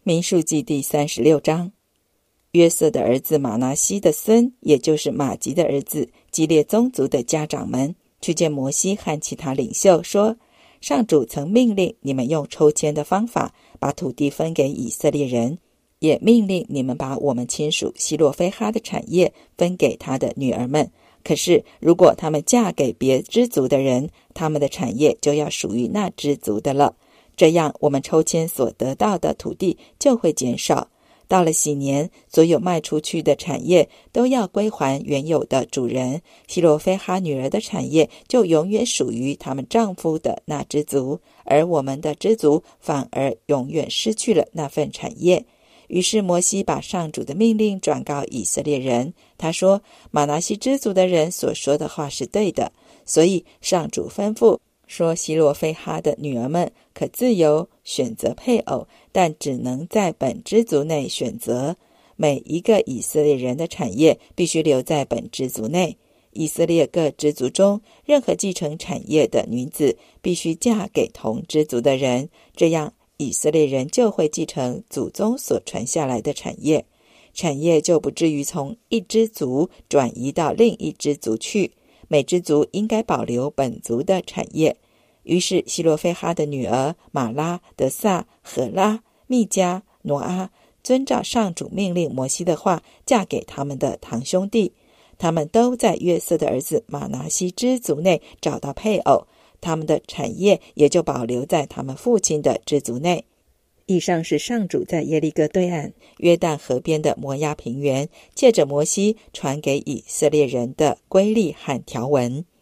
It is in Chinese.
民数记第36章，约瑟的儿子马拿西的孙，也就是马吉的儿子基列宗族的家长们，去见摩西和其他领袖，说：上主曾命令你们用抽签的方法把土地分给以色列人，也命令你们把我们亲属希洛非哈的产业分给他的女儿们。可是如果他们嫁给别支族的人，他们的产业就要属于那支族的了。这样我们抽签所得到的土地就会减少。到了禧年，所有卖出去的产业都要归还原有的主人，希洛非哈女儿的产业就永远属于他们丈夫的那支族，而我们的支族反而永远失去了那份产业。于是摩西把上主的命令转告以色列人，他说：马拿西支族的人所说的话是对的，所以上主吩咐说，希洛非哈的女儿们可自由选择配偶，但只能在本支族内选择。每一个以色列人的产业必须留在本支族内。以色列各支族中，任何继承产业的女子必须嫁给同支族的人，这样以色列人就会继承祖宗所传下来的产业，产业就不至于从一支族转移到另一支族去。每支族应该保留本族的产业。于是希洛非哈的女儿玛拉、德萨、荷拉、密加、挪阿遵照上主命令摩西的话，嫁给他们的堂兄弟。他们都在约瑟的儿子马拿西支族内找到配偶，他们的产业也就保留在他们父亲的支族内。以上是上主在耶利哥对岸约旦河边的摩押平原，借着摩西传给以色列人的规例和条文。